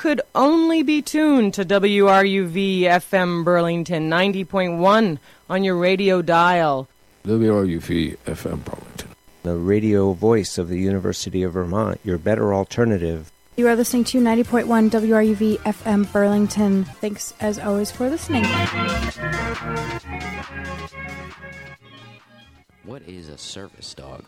could only be tuned to WRUV FM Burlington 90.1 on your radio dial. WRUV FM Burlington, the radio voice of the University of Vermont, your better alternative. You are listening to 90.1 WRUV FM Burlington. Thanks, as always, for listening. What is a service dog?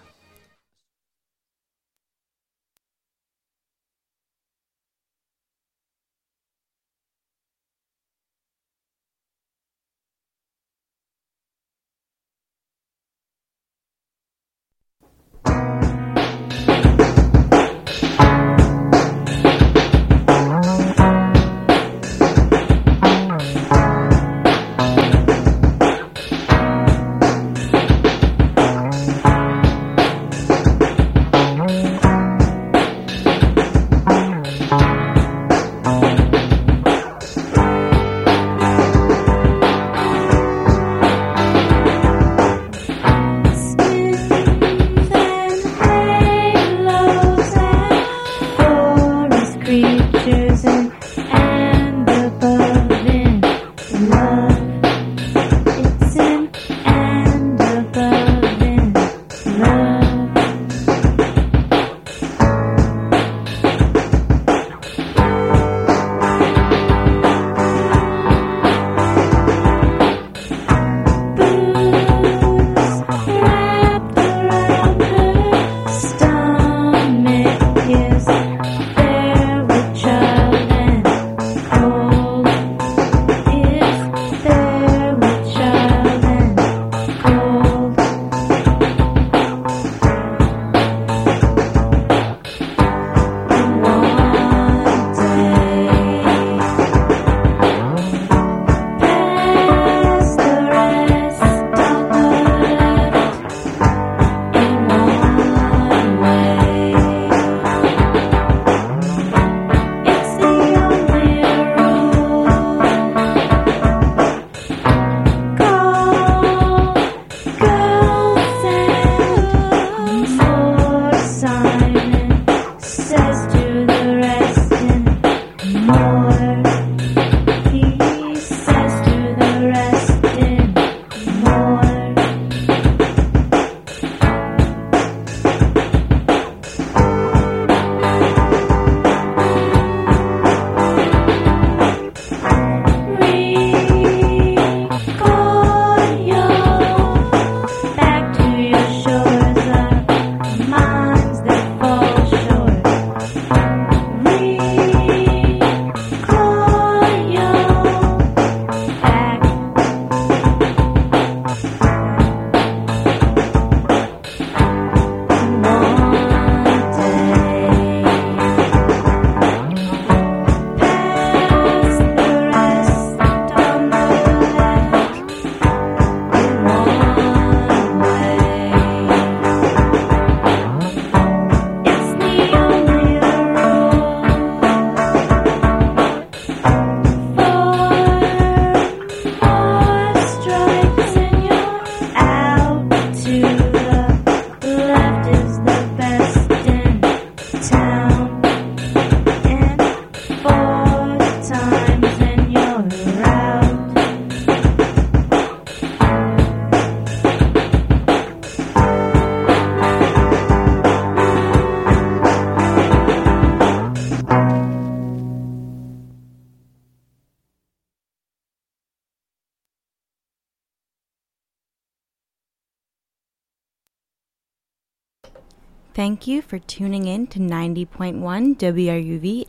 Thank you for tuning in to 90.1 WRUV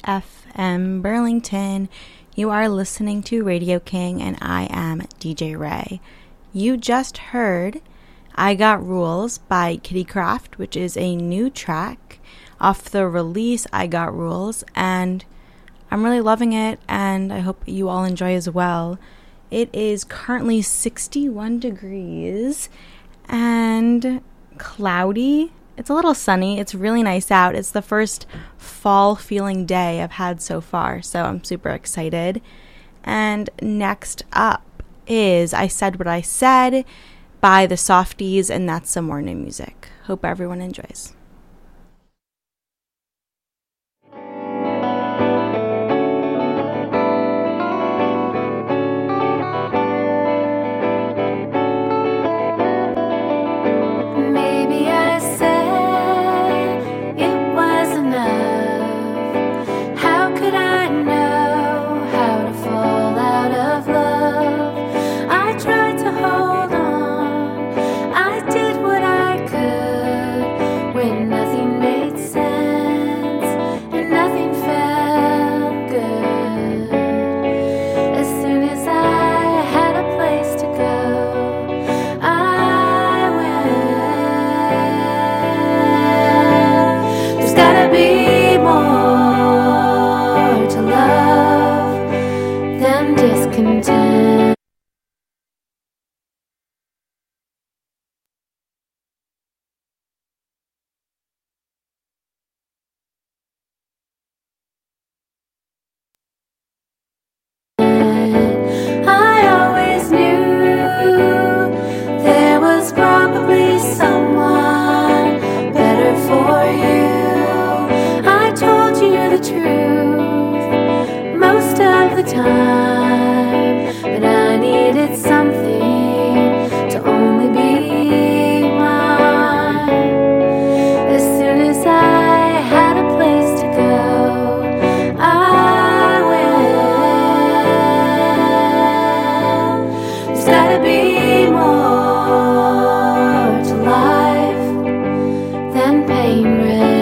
FM Burlington. You are listening to Radio King, and I am DJ Ray. You just heard I Got Rules by Kitty Craft, which is a new track off the release I Got Rules, and I'm really loving it, and I hope you all enjoy as well. It is currently 61 degrees and cloudy. It's a little sunny. It's really nice out. It's the first fall feeling day I've had so far, so I'm super excited. And next up is I Said What I Said by the Softies, and that's some more new music. Hope everyone enjoys. content. I always knew there was probably someone better for you. I told you the truth most of the time, but I needed something to only be mine. As soon as I had a place to go, I went. There's gotta be more to life than pain red.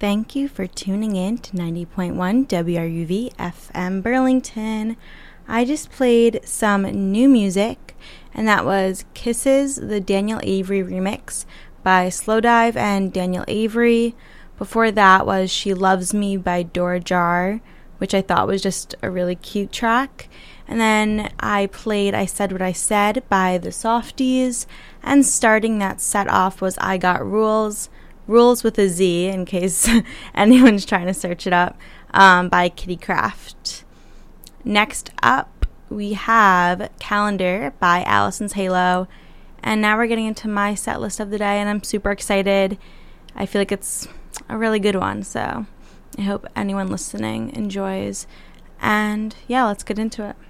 Thank you for tuning in to 90.1 WRUV FM Burlington. I just played some new music, and that was Kisses, the Daniel Avery remix by Slowdive and Daniel Avery. Before that was She Loves Me by Dora Jar, which I thought was just a really cute track. And then I played I Said What I Said by the Softies, and starting that set off was I Got Rules with a Z, in case anyone's trying to search it up, by Kitty Craft. Next up, we have Calendar by Allison's Halo. And now we're getting into my set list of the day, and I'm super excited. I feel like it's a really good one, so I hope anyone listening enjoys. And yeah, let's get into it.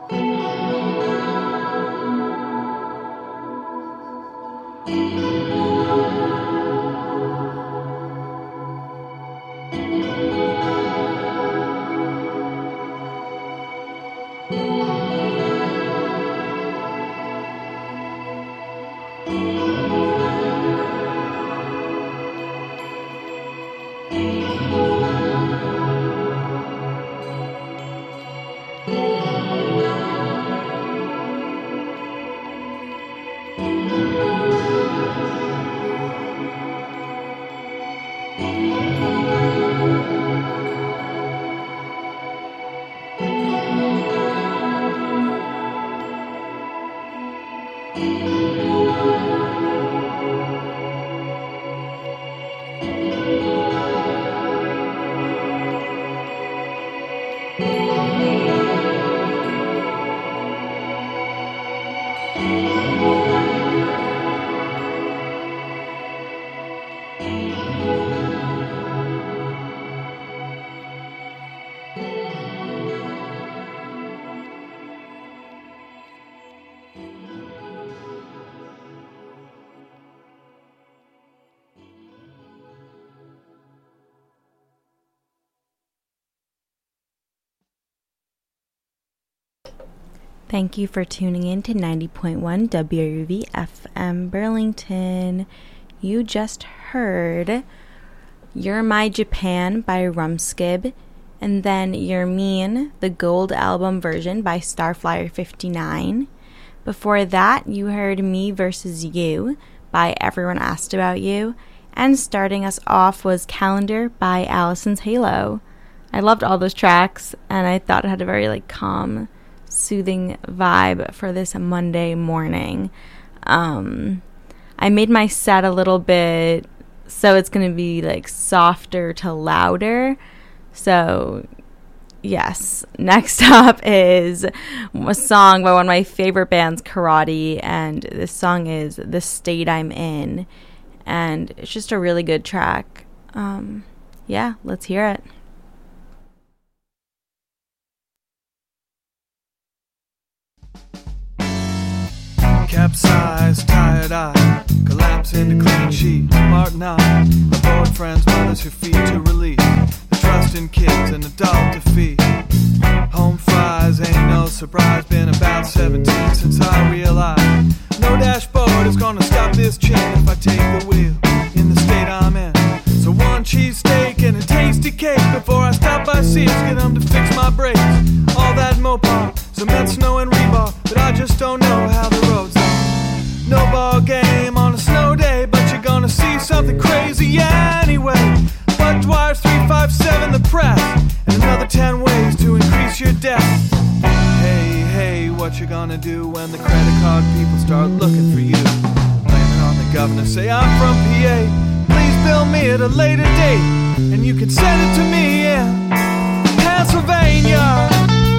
Thank you for tuning in to 90.1 WRUV FM Burlington. You just heard You're My Japan by Rumskib, and then You're Mean, the gold album version by Starflyer 59. Before that, you heard Me Versus You by Everyone Asked About You, and starting us off was Calendar by Allison's Halo. I loved all those tracks, and I thought it had a very calm, soothing vibe for this Monday morning. I made my set a little bit so it's going to be softer to louder. So yes, next up is a song by one of my favorite bands, Karate, and this song is The State I'm In, and it's just a really good track. Yeah, let's hear it. Capsized, tired eye, collapse into clean sheet. Martin I, my bored friends, mothers who feed to relief. The trust in kids and adult defeat. Home fries ain't no surprise. Been about 17 since I realized no dashboard is gonna stop this chin if I take the wheel in the state I'm in. So one cheesesteak and a tasty cake before I stop by Sears, get them to fix my brakes. All that Mopar, cement, snow, and rebar, but I just don't know how the roads are. No ball game on a snow day, but you're gonna see something crazy anyway. Buck Dwyer's 357 the press, and another 10 ways to increase your debt. Hey, hey, what you gonna do when the credit card people start looking for you? Blaming on the governor, say I'm from PA. Please bill me at a later date, and you can send it to me in Pennsylvania.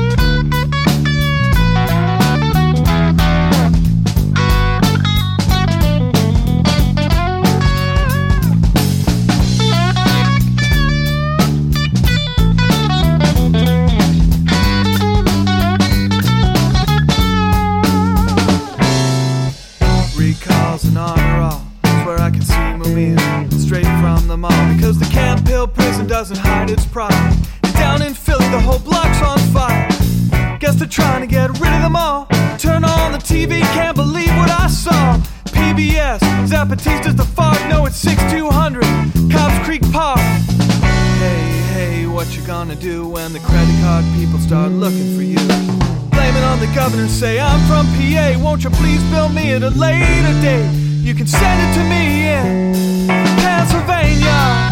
Recalls and honor all, that's where I can see Mumia straight from the mall, because the Camp Hill prison doesn't hide its pride. And down in Philly the whole block's on fire. Guess they're trying to get rid of them all. Turn on the TV, can't believe what I saw. PBS, Zapatista's the fog, no it's 6200 Cobbs Creek Park. Hey, hey, what you gonna do when the credit card people start looking for you? Blaming on the governor, say I'm from PA. Won't you please bill me at a later date? You can send it to me in Pennsylvania.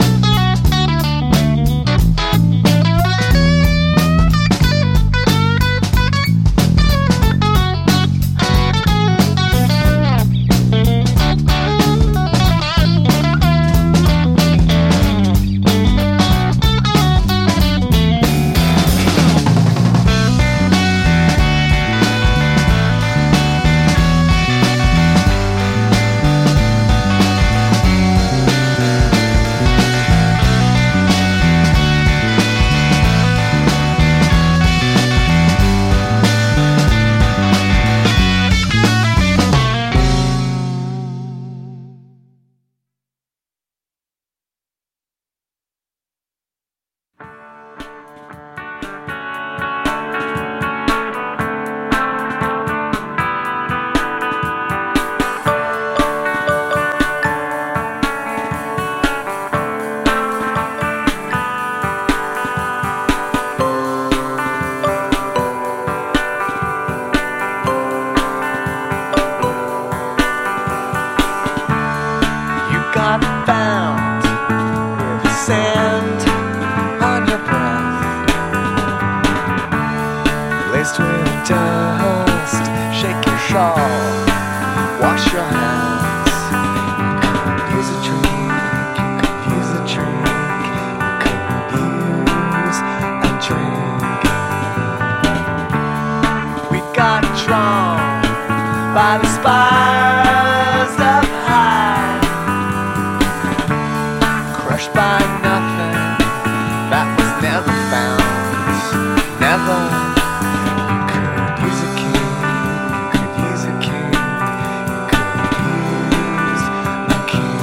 by the spires up high, crushed by nothing that was never found, never. Could use a king, could use a king, could use a king.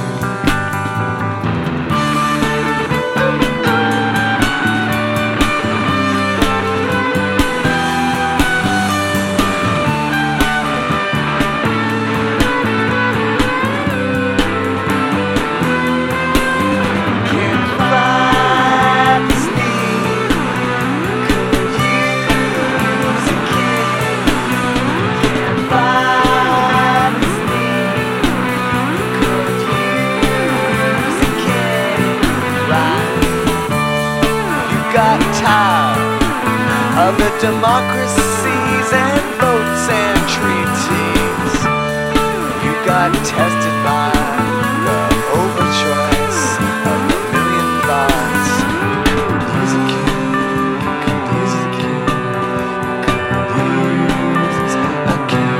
Of the democracies and votes and treaties, you got tested by the overchoice of a million thoughts. Could use a king, could use a king, could use a king.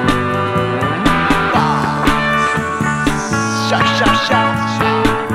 Sha sha sha sha.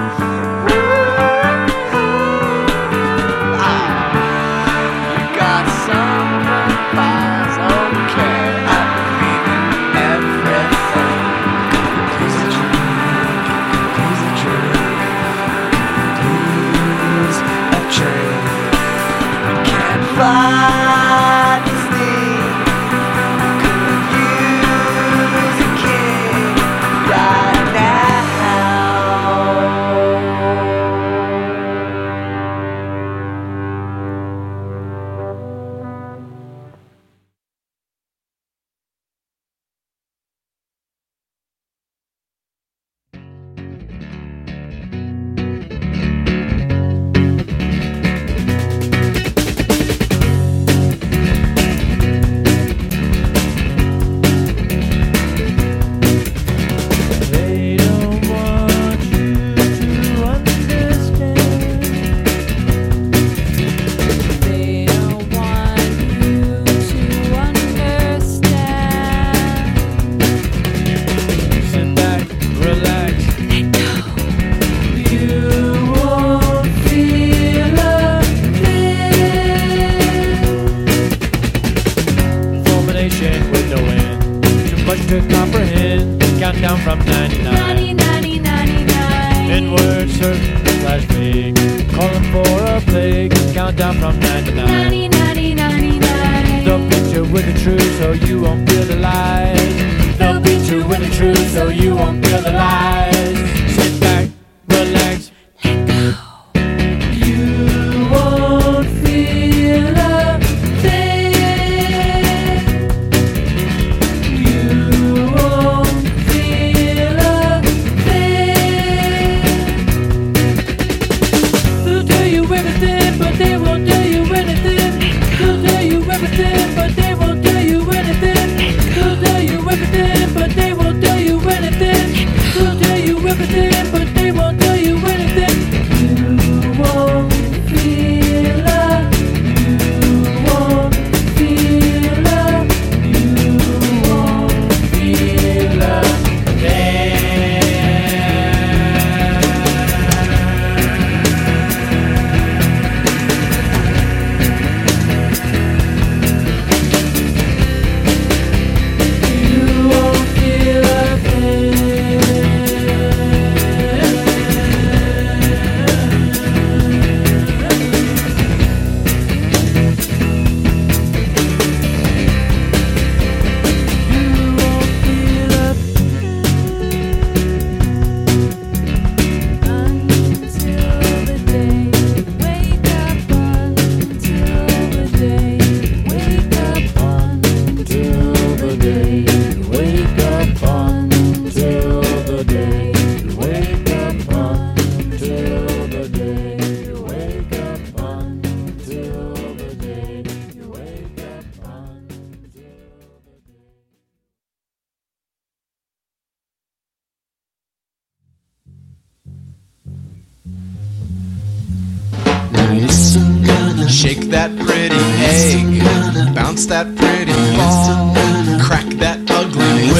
Shake that pretty egg, bounce that pretty ball, crack that ugly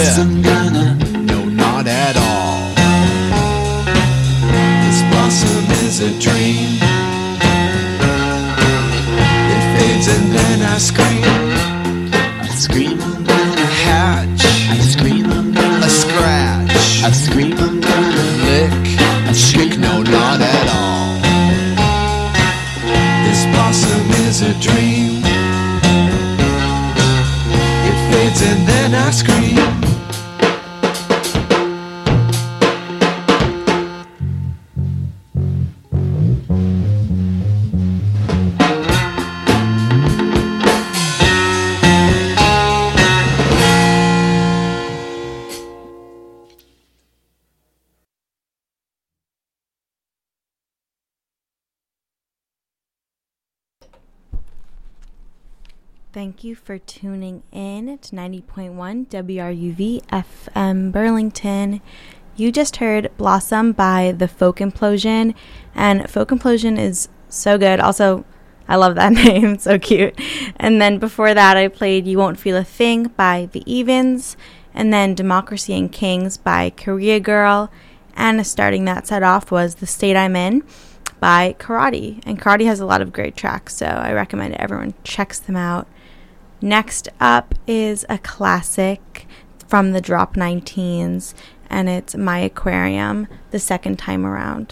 hatch. I scream, I'm gonna a scratch. I scream, I'm gonna lick. I shriek, no, not at all. This blossom is a dream. It fades and then I scream. Thank you for tuning in to 90.1 WRUV FM Burlington. You just heard Blossom by The Folk Implosion, and Folk Implosion is so good. Also, I love that name. It's so cute. And then before that, I played You Won't Feel a Thing by The Evens, and then Democracy and Kings by Korea Girl, and starting that set off was The State I'm In by Karate. And Karate has a lot of great tracks, so I recommend everyone checks them out. Next up is a classic from the Drop 19s, and it's My Aquarium, the second time around.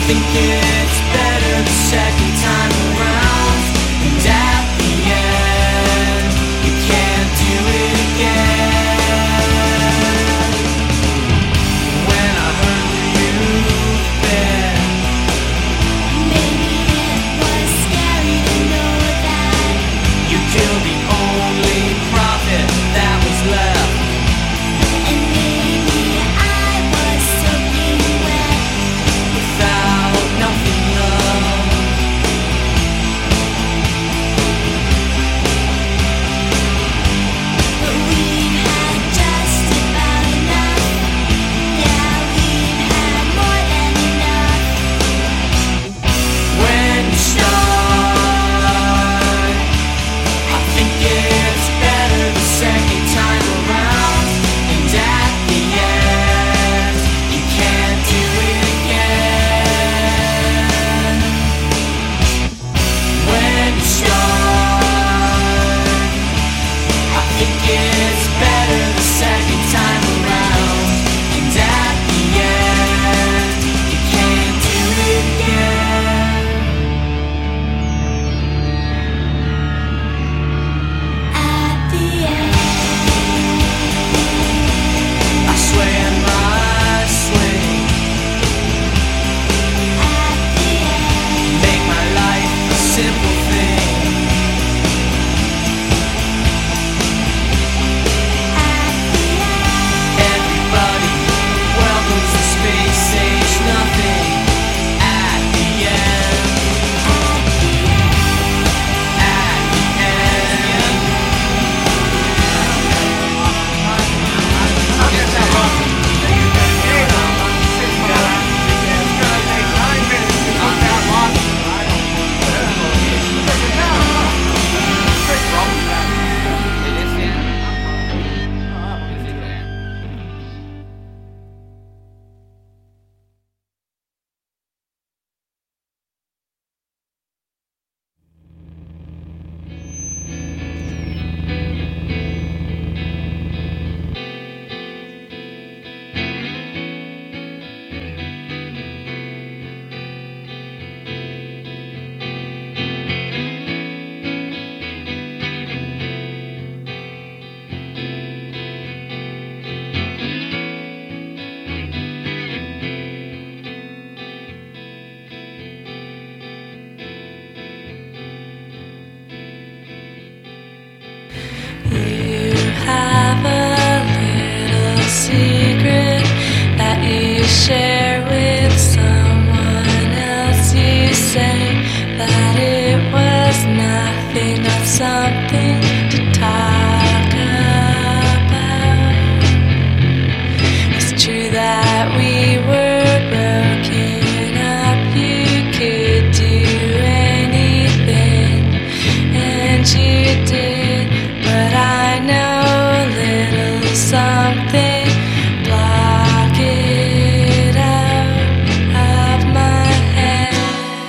think it's better the second time around, and at the end, you can't do it again. When I heard where you've been, Maybe it was scary to know that you killed the only prophet that was left. And maybe I was soaking wet. Without nothing love, But we've had just about enough. Yeah, we've had more than enough. when you start, I think it's better the second time around, and at the end, you can't do it again. When you start, I think it's better the second time around, and at the end, you can't do it again. At the end, I sway in my swing, at the end, make my life a simple thing. at the end, Everybody, welcome to space age nothing. At the end, at the end. You have a little secret that you share with someone else. You say that it was nothing but something to talk about. It's true that we were broken up. You could do anything, and you did. But I know a little something, block it out of my head.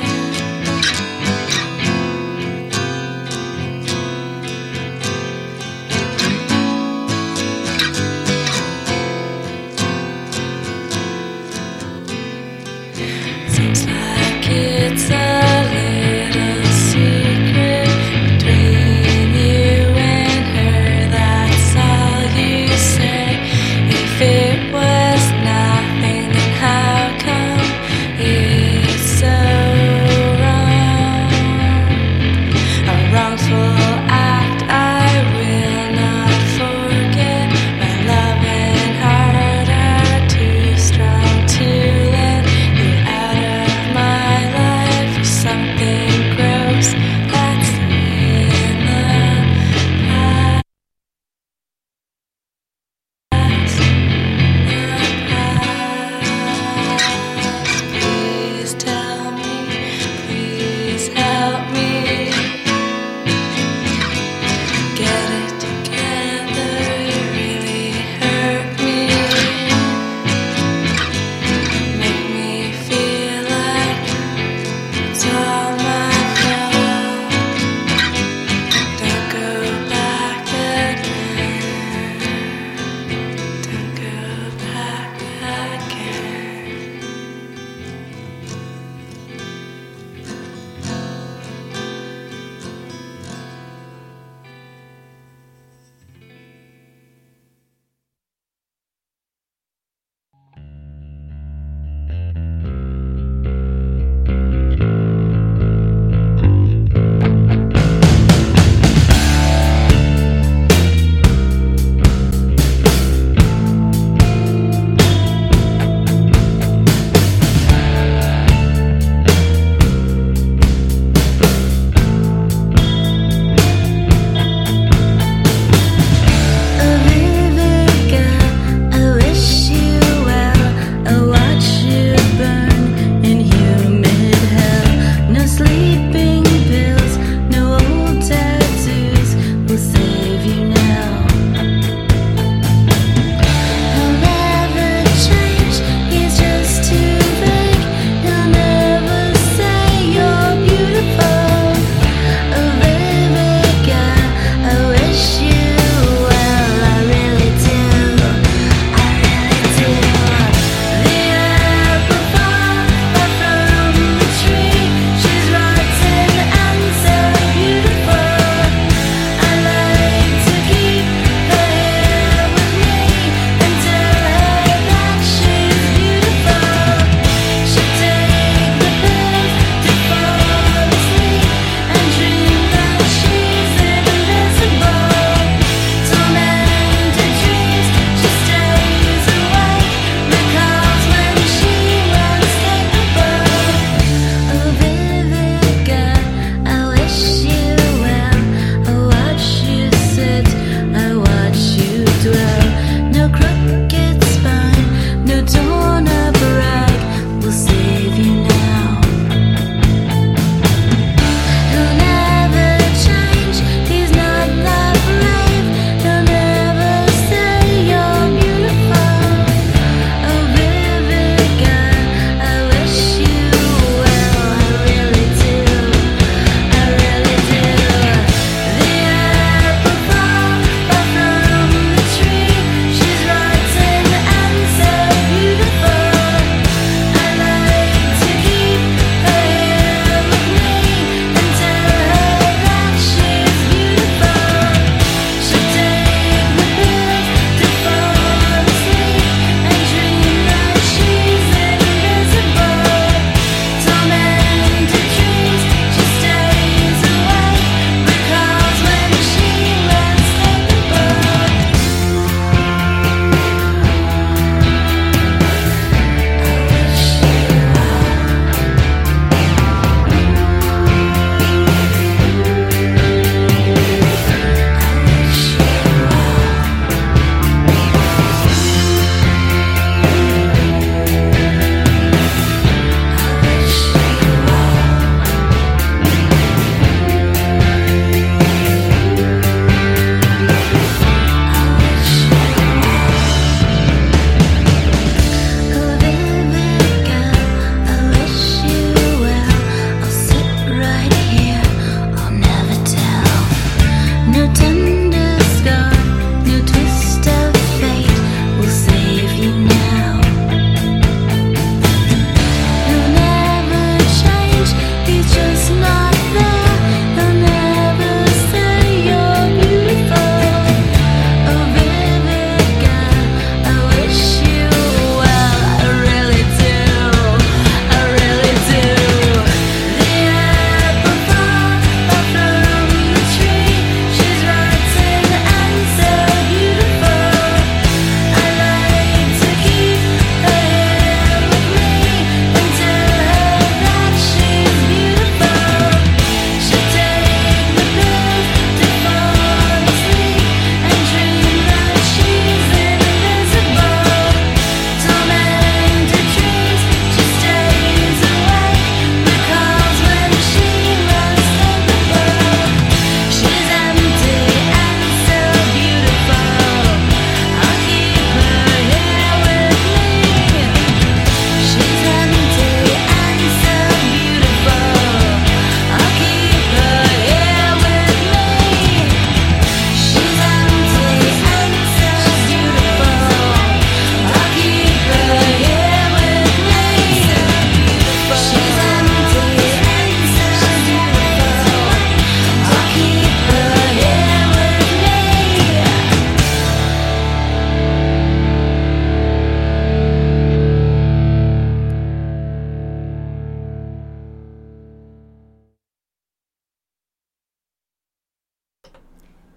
Seems like it's a little secret between you and her. That's all you say. If it was nothing, then how come it's so wrong? A wrongful act I will not forget. My love and heart are too strong to let you out of my life.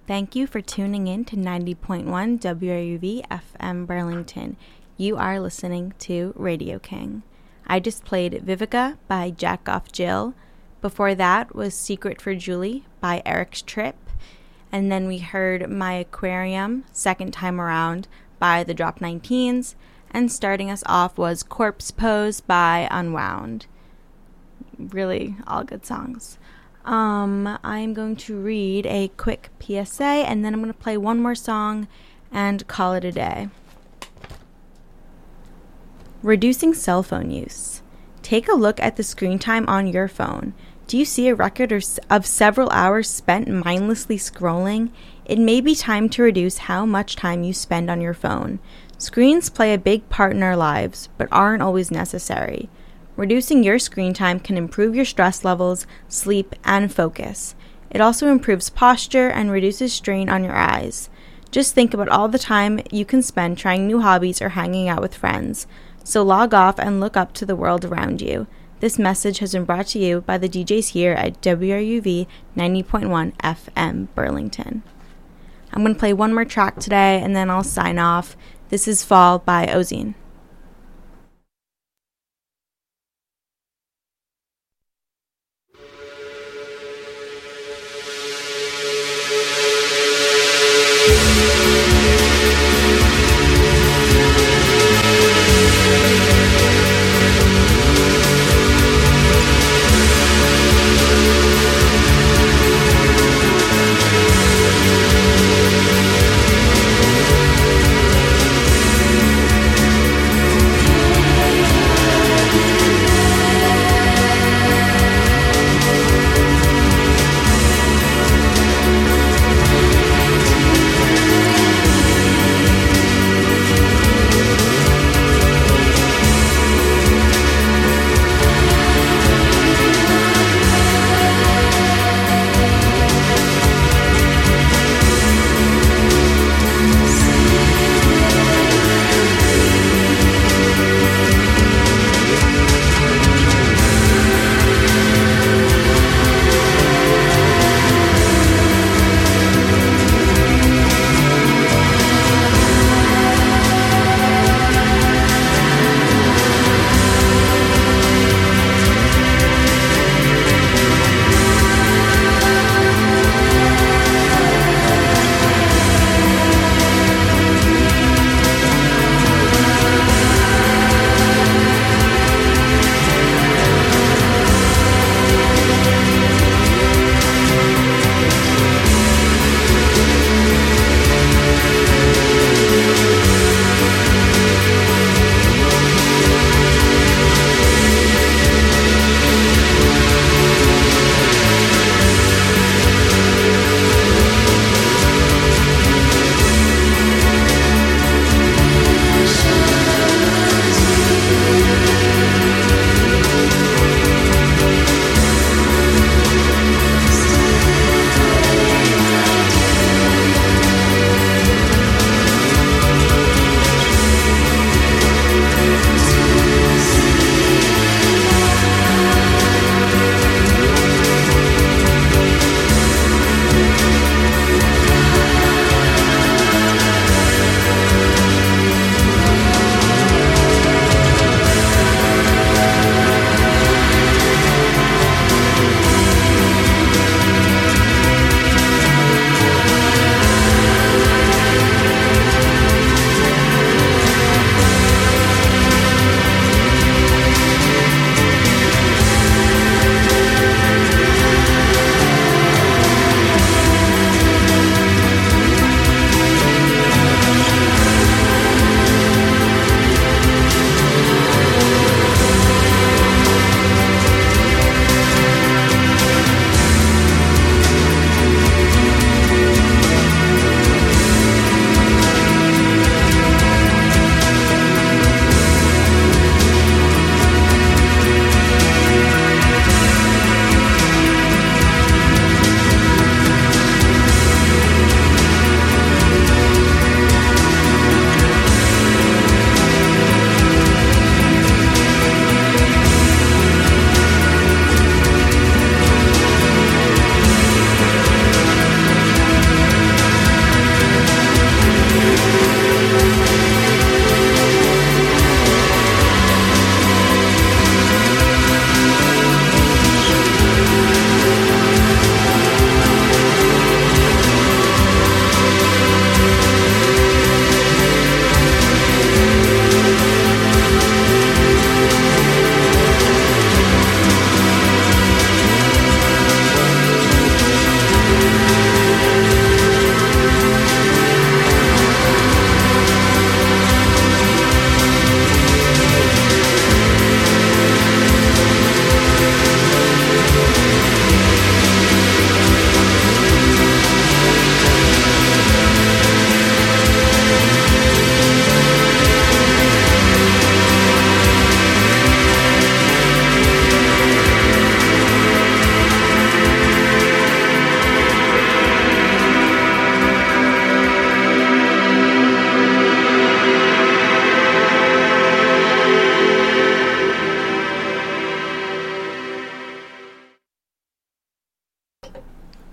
Thank you for tuning in to 90.1 WRUV FM Burlington. You are listening to Radio King. I just played Vivica by Jack Off Jill. Before that was Secret for Julie by Eric's Trip. And then we heard My Aquarium, Second Time Around by the Drop 19s. And starting us off was Corpse Pose by Unwound. Really all good songs. I'm going to read a quick PSA and then I'm going to play one more song and call it a day. Reducing cell phone use. Take a look at the screen time on your phone. Do you see a record of several hours spent mindlessly scrolling? It may be time to reduce how much time you spend on your phone. Screens play a big part in our lives, but aren't always necessary. Reducing your screen time can improve your stress levels, sleep, and focus. It also improves posture and reduces strain on your eyes. Just think about all the time you can spend trying new hobbies or hanging out with friends. So log off and look up to the world around you. This message has been brought to you by the DJs here at WRUV 90.1 FM Burlington. I'm going to play one more track today and then I'll sign off. This is Fall by Ozine.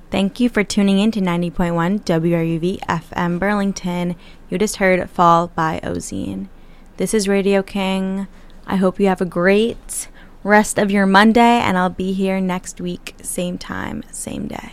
Thank you for tuning in to 90.1 WRUV FM Burlington. You just heard Fall by Ozine. This is Radio King. I hope you have a great rest of your Monday, and I'll be here next week, same time, same day.